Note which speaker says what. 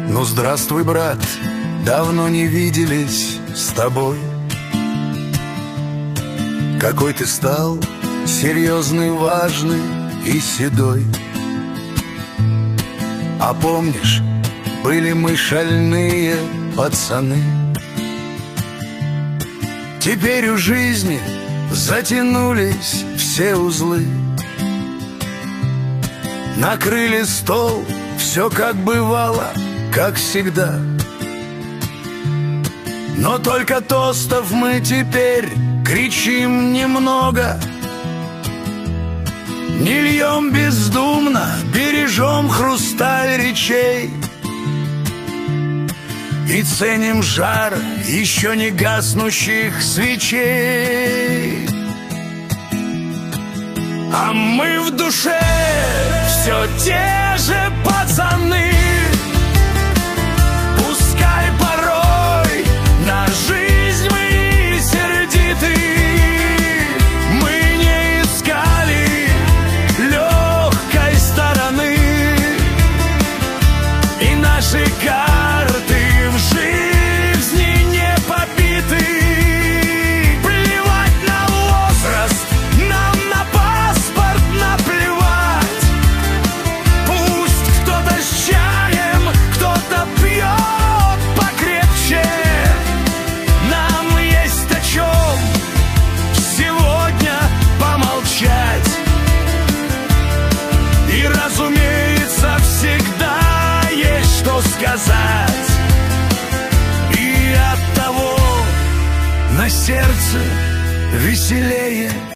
Speaker 1: Ну, здравствуй, брат, давно не виделись с тобой. Какой ты стал серьезный, важный и седой. А помнишь, были мы шальные пацаны. Теперь у жизни затянулись все узлы. Накрыли стол, все как бывало, как всегда. Но только тостов мы теперь кричим немного. Не льем бездумно, бережем хрусталь речей. И ценим жар еще не гаснущих свечей. А мы в душе все те же пацаны. Пускай порой на жизнь мы сердиты. Мы не искали легкой стороны. И наши карты в жизни не побиты. Плевать на возраст, нам на паспорт наплевать. Пусть кто-то с чаем, кто-то пьет покрепче. Нам есть о чем сегодня помолчать. И, разумеется, всегда есть что сказать. И оттого на сердце веселее.